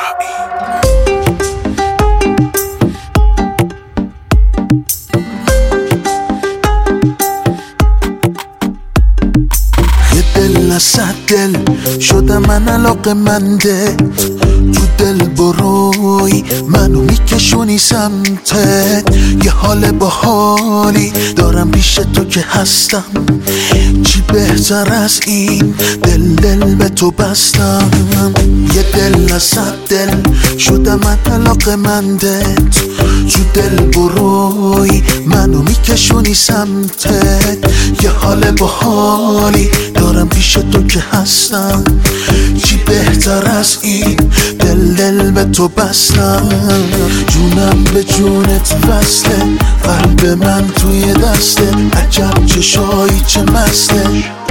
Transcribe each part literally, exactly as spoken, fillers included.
دل صد دل شده من علاقه‌منده، تو دل بروی منو میکشونی سمتت، یه حال باحالی دارم پیش تو که هستم، چی بهتر از این دل دل به تو بستم. یه دل صد دل شده من علاقه‌مندت، تو دل بروی منو میکشونی سمتت، یه حال باحالی دارم پیش تو که هستم، چی بهتر از این دل دل به تو بستم. جونم به جونت وصله، قلب من توی دسته، عجب چشایی چه مسته.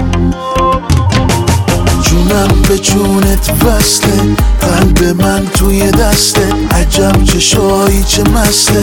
جونم به جونت وصله، قلب من توی دسته، عجب چشایی چه مسته.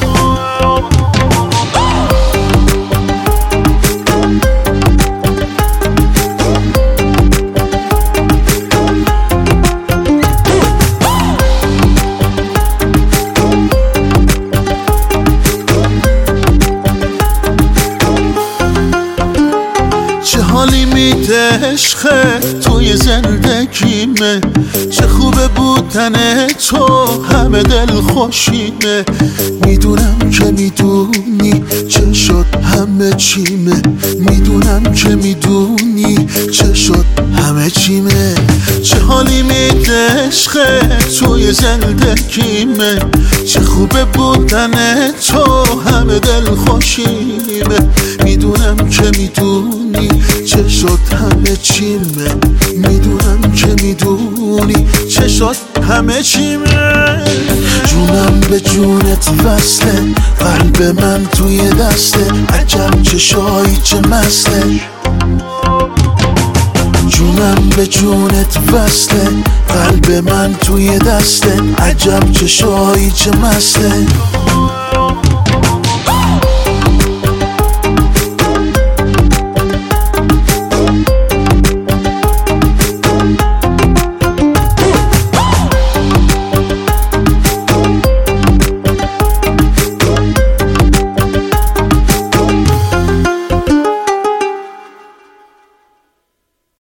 چه حالی میده عشقه توی زندگیمه، چه خوبه بودن تو همه دل خوشیمه. میدونم که میدونی چه شد همه چیمه، میدونم که میدونی چه شد همه چیمه. چه حالی میده عشقه توی زندگیمه، چه خوبه بودن تو همه دل خوشیمه. میدونم که میدونی چه شد همه چیمه، میدونم که میدونی چه شد همه چیمه. جونم به جونت وصله، قلب من توی دسته، عجب چشایی چه مسته. جونم به جونت وصله، قلب من توی دسته، عجب چشایی چه مسته.